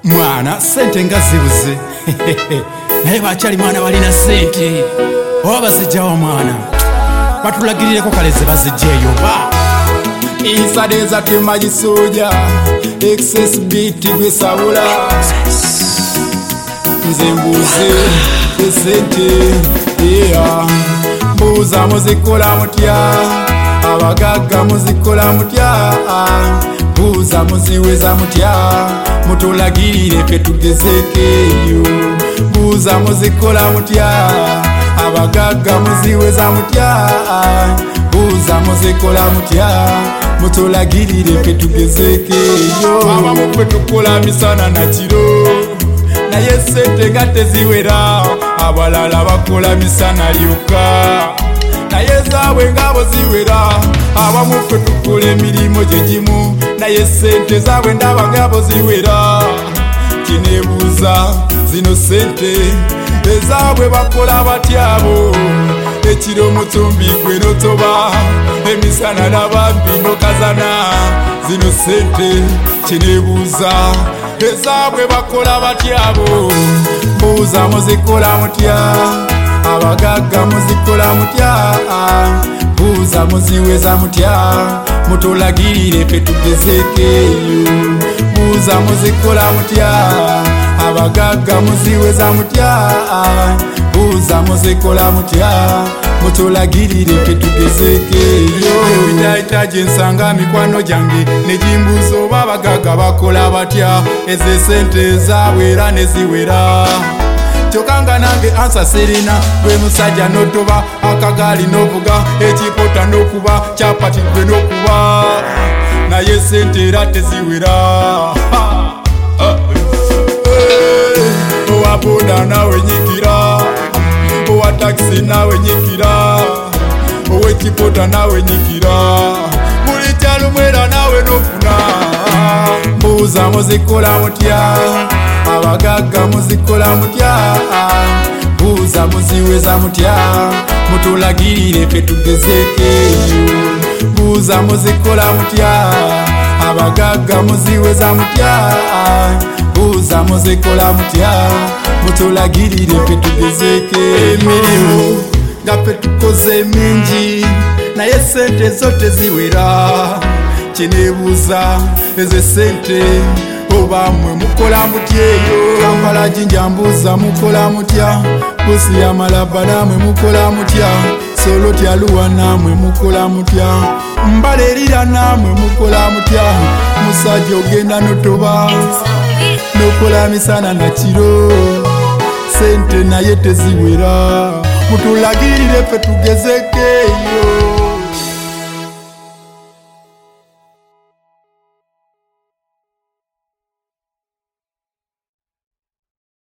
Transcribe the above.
Mwana sente nga zibuze naye bakyali mwana balina sente oba bazijjawa mwana batulagirireko kaleze bazijjeeyo ba insadeza temagisuja excess beat gwesabula nze mbuze esente yeah. Mbuza muzikola mutya abagagga muzikola mutya mbuza muziweza mutya mutulagirire fe tugezekeyo mbuza muzikola mutya abagagga muziweza mutya mbuza muzikola mutya mutulagirire fe tugezekeyo abamu fe tukola misana na kiro naye sente nga teziwera abalala bakola misana lyokka naye zaabwe ngabo ziwera abamu fe tukola emirimu gyegimu naye sente zaabwe ndaba ngabo ziwera kinebuuza zino sente ezaabwe bakola batyabo ekiro mutumbi gwe notoba emisana nabambi nokazana zino sente kinebuuza ezaabwe bakola batyabo mbuuza muzikola mutya abagagga muzikola mutya mbuuza muziweza mutya mutulagirire fe tugezekeyo mbuuza muzikola mutya abagagga muziweza mutya mbuuza muzikola mutya mutulagirire fe tugezekeyo ebitayitaje ensanga mikwano gyange negimbuuza oba abagagga bakola batya ezo sente zaabwe neziwera kyokanga nange ansa serina gwe musajja notoba akagaali novuga ekipota nokuba kyapati gwe nokuba naye sente era teziwera owa boda nawe nyikira owa taxi nawe nyikira owekipota nawe nyikira buli kyalumwera nawe nofuna mbuuza muzikola mutya abagagga muzikola mutya mbuuza muziweza mutya mutulagirire fe tugezekeyo mbuuza muzikola mutya abagagga muziweza mutya mbuuza muzikola mutya mutulagirire fe tugezekeyo emirimu nga fe tukoze mingi naye sente zote ziwera kinebuuza ezo sente oba mwe mukola mutyeyo kampala jinja mbuuza mukola mutya busi ya malaba namwe mukola mutya solo tyaluwa namwe mukola mutya mbalerira namwe mukola mutya musajja ogenda notoba nokola misana na kiro sente naye teziwera mutulagirire fe tugezeke